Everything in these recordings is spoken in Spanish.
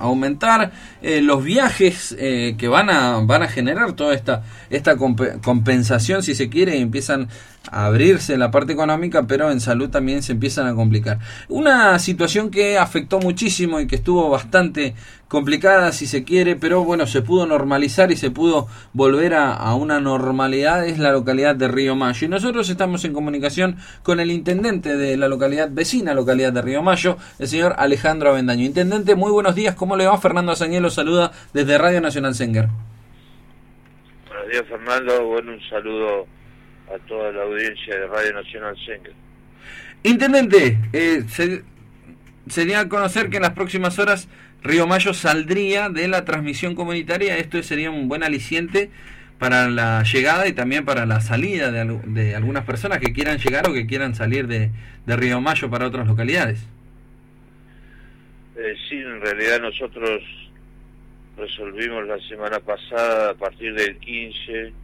aumentar, los viajes que van a generar toda esta compensación, si se quiere, y empiezan a abrirse en la parte económica, pero en salud también se empiezan a complicar. Una situación que afectó muchísimo y que estuvo bastante complicada, si se quiere, pero bueno, se pudo normalizar y se pudo volver a una normalidad, es la localidad de Río Mayo. Y nosotros estamos en comunicación con el intendente de la localidad vecina, localidad de Río Mayo, el señor Alejandro Avendaño. Intendente, muy buenos días, ¿cómo le va? Fernando Azañez lo saluda desde Radio Nacional Senguer. Buenos días, Fernando. Bueno, un saludo a toda la audiencia de Radio Nacional Senguer. Intendente, sería conocer que en las próximas horas Río Mayo saldría de la transmisión comunitaria. Esto sería un buen aliciente para la llegada y también para la salida de algunas personas que quieran llegar o que quieran salir de Río Mayo para otras localidades. Sí, en realidad nosotros resolvimos la semana pasada, a partir del 15,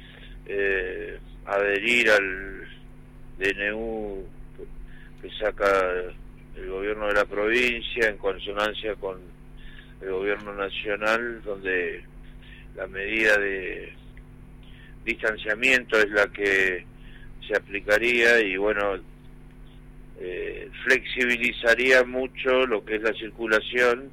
adherir al DNU que saca el gobierno de la provincia en consonancia con el gobierno nacional, donde la medida de distanciamiento es la que se aplicaría y bueno, flexibilizaría mucho lo que es la circulación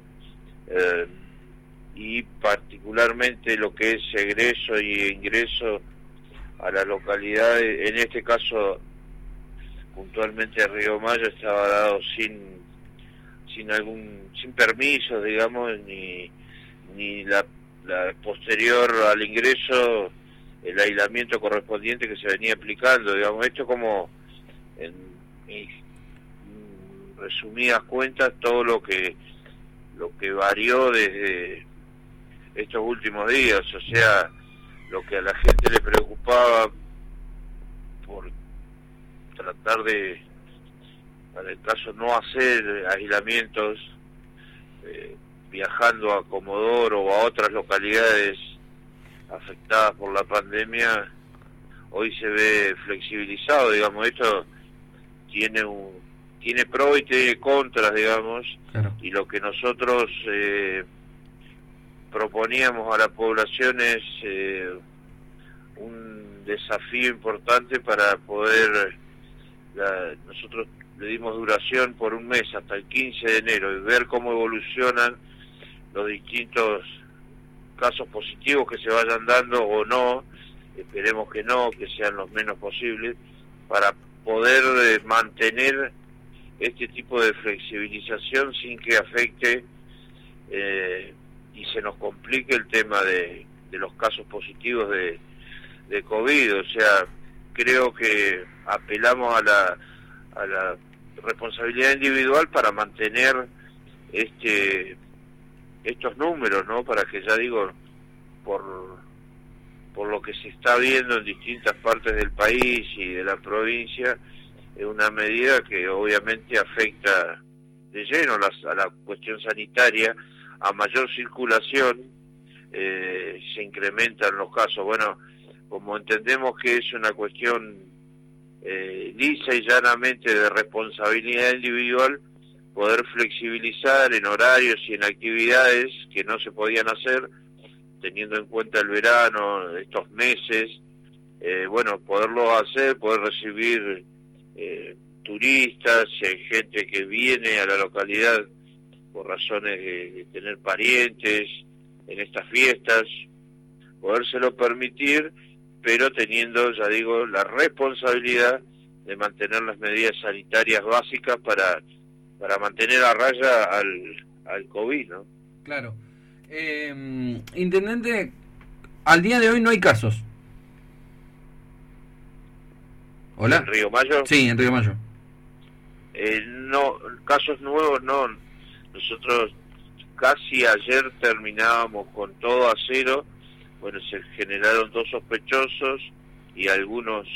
y particularmente lo que es egreso y ingreso a la localidad. En este caso puntualmente Río Mayo estaba dado sin permiso, digamos, ni la posterior al ingreso, el aislamiento correspondiente que se venía aplicando, digamos. Esto como en resumidas cuentas todo lo que varió desde estos últimos días, o sea, lo que a la gente le preocupaba por tratar de, para el caso, no hacer aislamientos, viajando a Comodoro o a otras localidades afectadas por la pandemia, hoy se ve flexibilizado, digamos. Esto tiene pros y tiene contras, digamos, claro. Y lo que nosotros proponíamos a la población es un desafío importante para poder, nosotros le dimos duración por un mes hasta el 15 de enero y ver cómo evolucionan los distintos casos positivos que se vayan dando o no, esperemos que no, que sean los menos posibles, para poder mantener este tipo de flexibilización sin que afecte y se nos complique el tema de los casos positivos de COVID. O sea, creo que apelamos a la responsabilidad individual para mantener estos números, ¿no? Para que, ya digo, por lo que se está viendo en distintas partes del país y de la provincia, es una medida que obviamente afecta de lleno a la cuestión sanitaria. A mayor circulación se incrementan los casos. Bueno, como entendemos que es una cuestión lisa y llanamente de responsabilidad individual, poder flexibilizar en horarios y en actividades que no se podían hacer, teniendo en cuenta el verano, estos meses, bueno, poderlo hacer, poder recibir turistas, gente que viene a la localidad por razones de tener parientes en estas fiestas, podérselo permitir, pero teniendo, ya digo, la responsabilidad de mantener las medidas sanitarias básicas para mantener a raya al COVID, ¿no? Claro. Intendente, al día de hoy no hay casos. ¿Hola? ¿En Río Mayo? Sí, en Río Mayo. No, casos nuevos no. Nosotros casi ayer terminábamos con todo a cero. Bueno, se generaron 2 sospechosos y algunos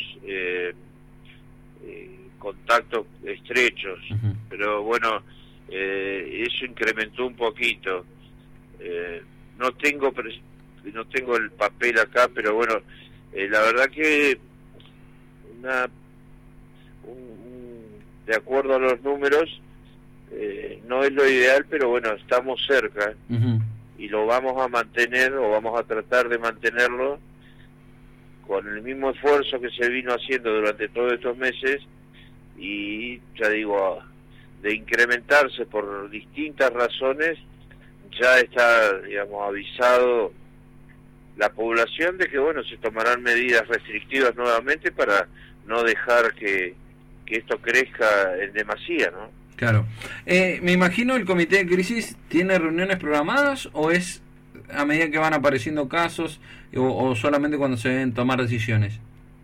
contactos estrechos. Uh-huh. Pero bueno, eso incrementó un poquito. No tengo el papel acá, pero bueno, la verdad que de acuerdo a los números, no es lo ideal, pero bueno, estamos cerca Ujú. y lo vamos a mantener o vamos a tratar de mantenerlo con el mismo esfuerzo que se vino haciendo durante todos estos meses y ya digo, de incrementarse por distintas razones, ya está, digamos, avisado la población de que, bueno, se tomarán medidas restrictivas nuevamente para no dejar que esto crezca en demasía, ¿no? Claro. Me imagino el comité de crisis tiene reuniones programadas o es a medida que van apareciendo casos o solamente cuando se deben tomar decisiones.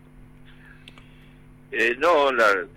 No,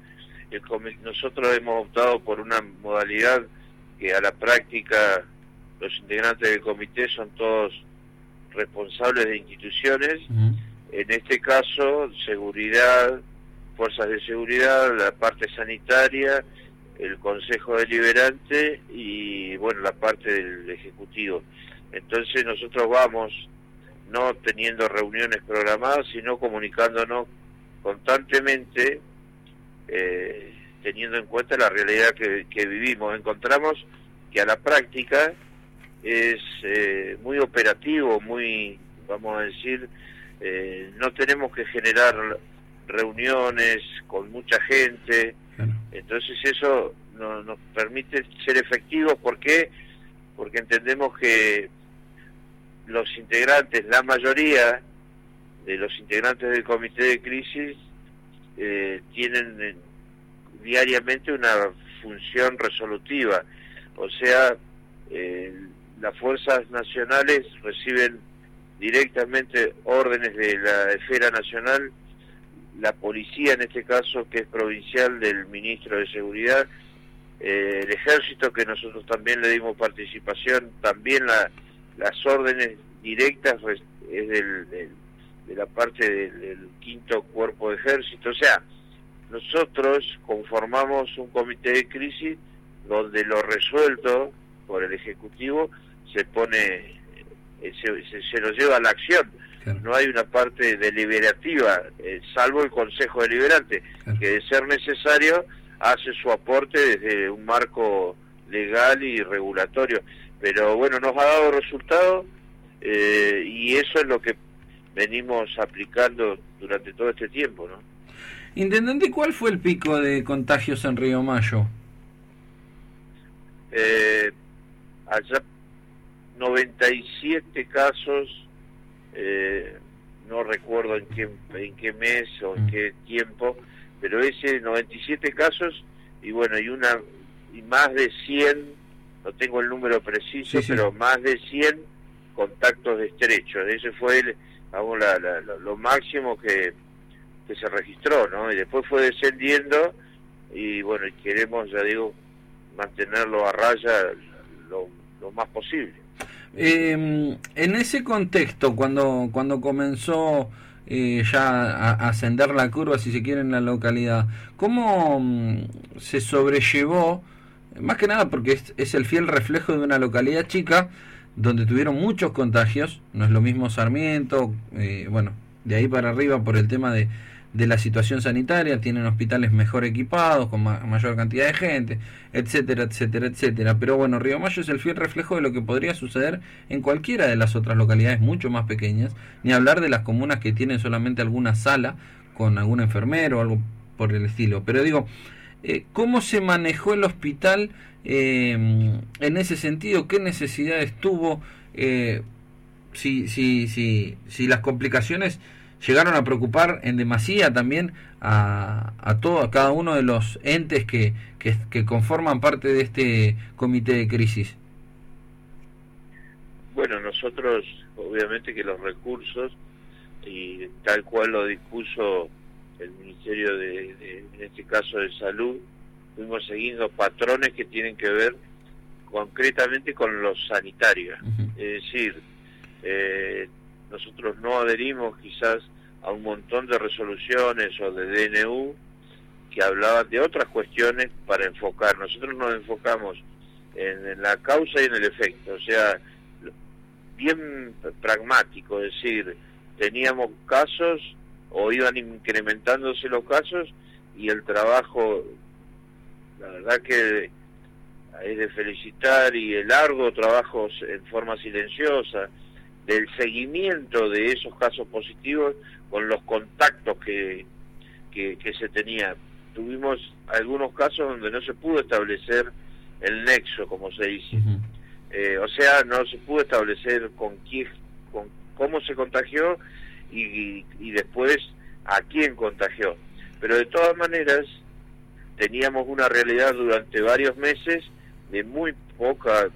nosotros hemos optado por una modalidad que a la práctica los integrantes del comité son todos responsables de instituciones, Uh-huh. en este caso seguridad, fuerzas de seguridad, la parte sanitaria, el Consejo Deliberante y bueno, la parte del Ejecutivo. Entonces nosotros vamos no teniendo reuniones programadas, sino comunicándonos constantemente, teniendo en cuenta la realidad que vivimos. Encontramos que a la práctica es muy operativo, muy, vamos a decir, no tenemos que generar reuniones con mucha gente, Claro. entonces eso nos permite ser efectivos. ¿Por qué? Porque entendemos que los integrantes, la mayoría de los integrantes del comité de crisis tienen diariamente una función resolutiva, o sea, las fuerzas nacionales reciben directamente órdenes de la esfera nacional, la policía en este caso, que es provincial, del ministro de Seguridad, el ejército, que nosotros también le dimos participación, también las órdenes directas es de la parte del quinto cuerpo de ejército. O sea, nosotros conformamos un comité de crisis donde lo resuelto por el Ejecutivo se pone, se lo lleva a la acción. Claro. No hay una parte deliberativa, salvo el Consejo Deliberante, Claro. que de ser necesario hace su aporte desde un marco legal y regulatorio. Pero bueno, nos ha dado resultado y eso es lo que venimos aplicando durante todo este tiempo, ¿no? Intendente, ¿cuál fue el pico de contagios en Río Mayo? Allá 97 casos, no recuerdo en qué mes o en qué tiempo, pero ese 97 casos y bueno, y más de 100, no tengo el número preciso, Sí. pero más de 100 contactos estrechos. Ese fue lo máximo que se registró, ¿no? Y después fue descendiendo y bueno, y queremos, ya digo, mantenerlo a raya lo más posible. En ese contexto, cuando comenzó ya a ascender la curva, si se quiere, en la localidad, ¿cómo se sobrellevó? Más que nada porque es el fiel reflejo de una localidad chica donde tuvieron muchos contagios. No es lo mismo Sarmiento, bueno, de ahí para arriba por el tema de la situación sanitaria, tienen hospitales mejor equipados, con mayor cantidad de gente, etcétera, etcétera, etcétera. Pero bueno, Río Mayo es el fiel reflejo de lo que podría suceder en cualquiera de las otras localidades mucho más pequeñas, ni hablar de las comunas que tienen solamente alguna sala con algún enfermero o algo por el estilo. Pero digo, ¿cómo se manejó el hospital en ese sentido? ¿Qué necesidades tuvo? Si las complicaciones llegaron a preocupar en demasía también a cada uno de los entes que conforman parte de este comité de crisis. Bueno, nosotros obviamente que los recursos, y tal cual lo dispuso el Ministerio en este caso de Salud, fuimos siguiendo patrones que tienen que ver concretamente con los sanitarios. Uh-huh. Es decir, nosotros no adherimos quizás a un montón de resoluciones o de DNU que hablaban de otras cuestiones para enfocar. Nosotros nos enfocamos en la causa y en el efecto, o sea, bien pragmático, es decir, teníamos casos o iban incrementándose los casos y el trabajo, la verdad que es de felicitar, y el largo trabajo en forma silenciosa del seguimiento de esos casos positivos con los contactos que se tenía. Tuvimos algunos casos donde no se pudo establecer el nexo, como se dice. O sea, no se pudo establecer con cómo se contagió y después a quién contagió. Pero de todas maneras, teníamos una realidad durante varios meses de muy poca,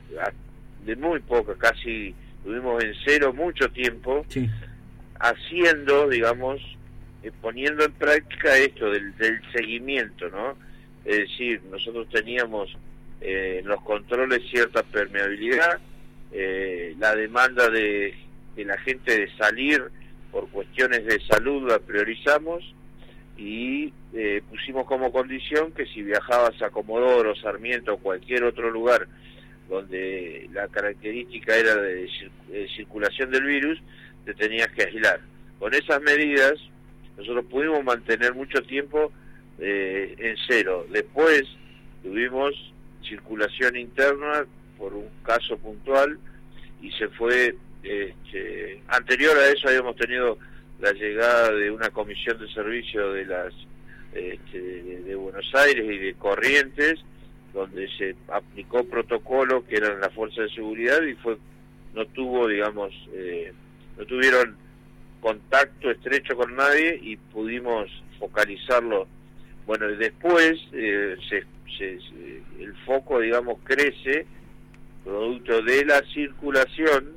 casi estuvimos en cero mucho tiempo, sí, haciendo, digamos, poniendo en práctica esto del seguimiento, ¿no? Es decir, nosotros teníamos en los controles cierta permeabilidad, la demanda de la gente de salir por cuestiones de salud la priorizamos, y pusimos como condición que si viajabas a Comodoro, Sarmiento o cualquier otro lugar donde la característica era de circulación del virus, te tenías que aislar. Con esas medidas nosotros pudimos mantener mucho tiempo en cero. Después tuvimos circulación interna por un caso puntual y se fue, anterior a eso habíamos tenido la llegada de una comisión de servicio de de Buenos Aires y de Corrientes, donde se aplicó protocolo que eran las fuerzas de seguridad y no tuvieron contacto estrecho con nadie y pudimos focalizarlo. Bueno, y después el foco, digamos, crece producto de la circulación,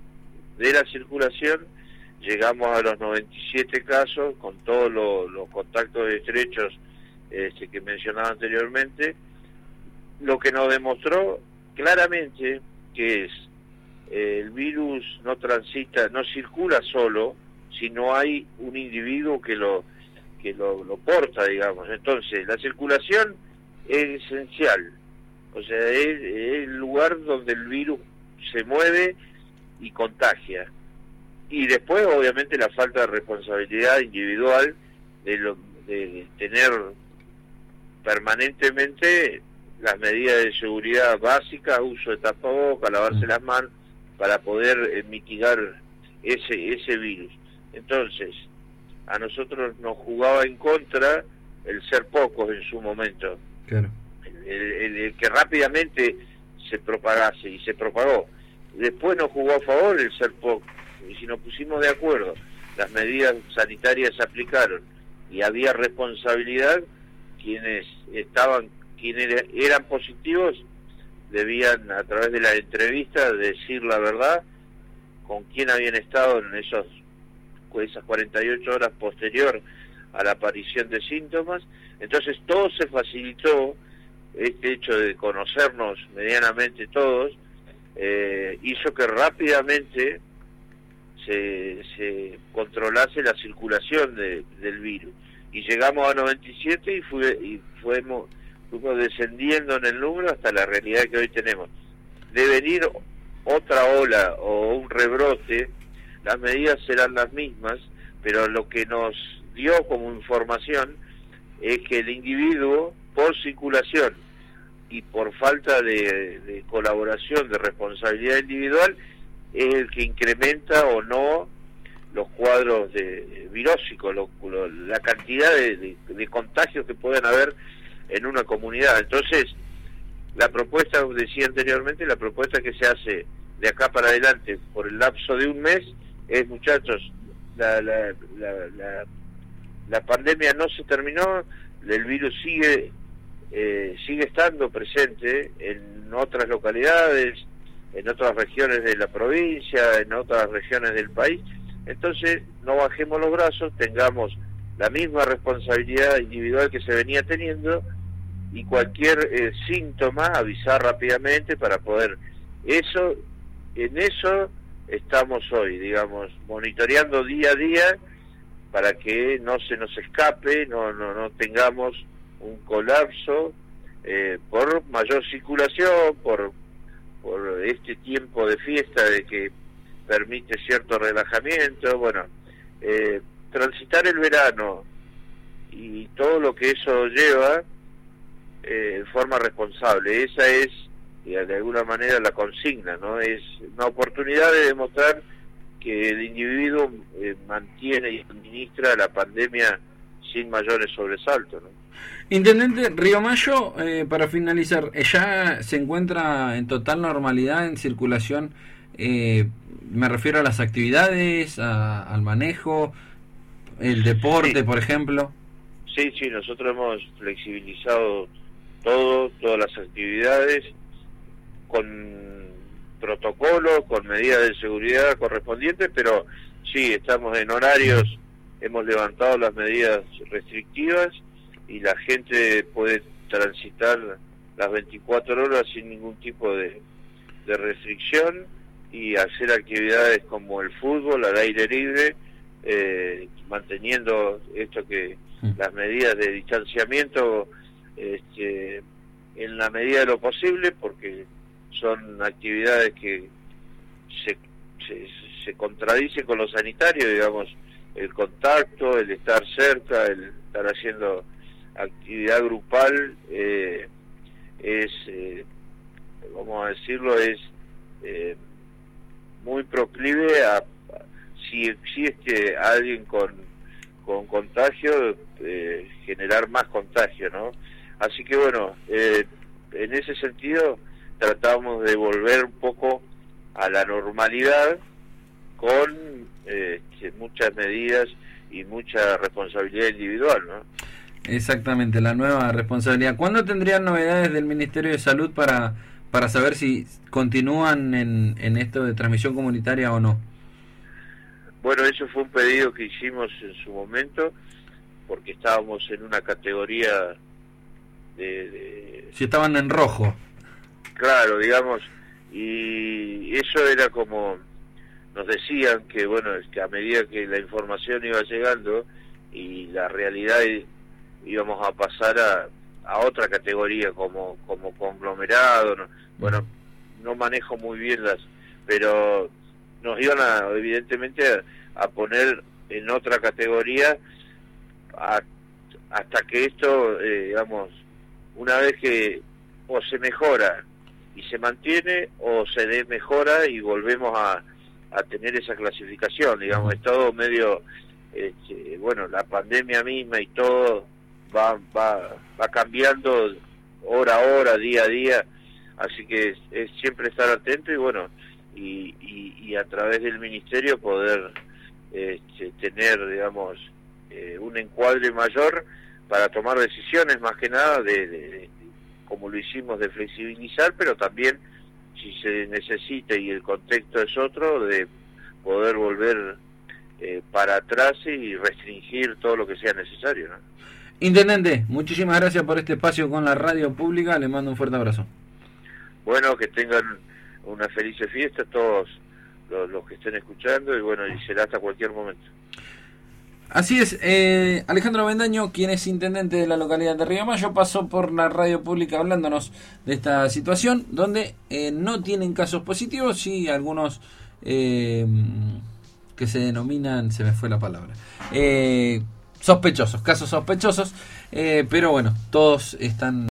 llegamos a los 97 casos con todos los contactos estrechos que mencionaba anteriormente, lo que nos demostró claramente que el virus no circula solo si no hay un individuo que lo porta, digamos. Entonces, la circulación es esencial, o sea, es el lugar donde el virus se mueve y contagia. Y después, obviamente, la falta de responsabilidad individual de tener permanentemente las medidas de seguridad básicas, uso de tapabocas, lavarse las manos, para poder mitigar ese virus. Entonces, a nosotros nos jugaba en contra el ser pocos en su momento. Claro. El que rápidamente se propagase, y se propagó. Después nos jugó a favor el ser pocos. Y si nos pusimos de acuerdo, las medidas sanitarias se aplicaron y había responsabilidad, quienes eran positivos debían, a través de la entrevista, decir la verdad con quién habían estado en esas 48 horas posterior a la aparición de síntomas. Entonces todo se facilitó, este hecho de conocernos medianamente todos, hizo que rápidamente se controlase la circulación del virus, y llegamos a 97 y fuimos descendiendo en el número hasta la realidad que hoy tenemos. De venir otra ola o un rebrote, las medidas serán las mismas, pero lo que nos dio como información es que el individuo, por circulación y por falta de colaboración, de responsabilidad individual, es el que incrementa o no los cuadros virósicos, la cantidad de contagios que pueden haber en una comunidad. Entonces, la propuesta, decía anteriormente, la propuesta que se hace de acá para adelante por el lapso de un mes es, muchachos, la pandemia no se terminó, el virus sigue estando presente en otras localidades, en otras regiones de la provincia, en otras regiones del país. Entonces, no bajemos los brazos, tengamos la misma responsabilidad individual que se venía teniendo, y cualquier síntoma avisar rápidamente para poder en eso estamos hoy, digamos, monitoreando día a día para que no se nos escape, no tengamos un colapso por mayor circulación, por este tiempo de fiesta de que permite cierto relajamiento. Bueno, transitar el verano y todo lo que eso lleva en forma responsable, esa es de alguna manera la consigna, ¿no? Es una oportunidad de demostrar que el individuo mantiene y administra la pandemia sin mayores sobresaltos, ¿no? Intendente, Río Mayo, para finalizar, ¿ya se encuentra en total normalidad en circulación? Me refiero a las actividades, al manejo, el deporte, Sí, por ejemplo. sí, sí, nosotros hemos flexibilizado todas las actividades con protocolo, con medidas de seguridad correspondientes, pero sí, estamos en horarios, hemos levantado las medidas restrictivas y la gente puede transitar las 24 horas sin ningún tipo de restricción y hacer actividades como el fútbol al aire libre, manteniendo esto que las medidas de distanciamiento en la medida de lo posible, porque son actividades que se contradicen con lo sanitario, digamos, el contacto, el estar cerca, el estar haciendo actividad grupal, vamos a decirlo, es muy proclive a, si existe alguien con contagio, generar más contagio, ¿no? Así que bueno, en ese sentido tratamos de volver un poco a la normalidad con muchas medidas y mucha responsabilidad individual, ¿no? Exactamente, la nueva responsabilidad. ¿Cuándo tendrían novedades del Ministerio de Salud para saber si continúan en esto de transmisión comunitaria o no? Bueno, eso fue un pedido que hicimos en su momento, porque estábamos en una categoría Si estaban en rojo. Claro, digamos, y eso era como, nos decían que, bueno, es que a medida que la información iba llegando y la realidad íbamos a pasar a otra categoría como conglomerado, ¿no? Bueno, no manejo muy bien pero nos iban evidentemente a poner en otra categoría hasta que esto, digamos, una vez que o se mejora y se mantiene o se desmejora y volvemos a tener esa clasificación, digamos, es todo medio, bueno, la pandemia misma y todo va cambiando hora a hora, día a día, así que es siempre estar atento y bueno, y a través del ministerio poder tener, digamos, un encuadre mayor para tomar decisiones, más que nada como lo hicimos, de flexibilizar, pero también, si se necesita y el contexto es otro, de poder volver para atrás y restringir todo lo que sea necesario, ¿no? Intendente, muchísimas gracias por este espacio con la radio pública, le mando un fuerte abrazo. Bueno, que tengan una feliz fiesta todos los que estén escuchando y bueno, y será hasta cualquier momento. Así es, Alejandro Bendaño, quien es intendente de la localidad de Río Mayo, pasó por la radio pública hablándonos de esta situación, donde no tienen casos positivos, sí algunos que se denominan, se me fue la palabra, sospechosos, casos sospechosos, pero bueno, todos están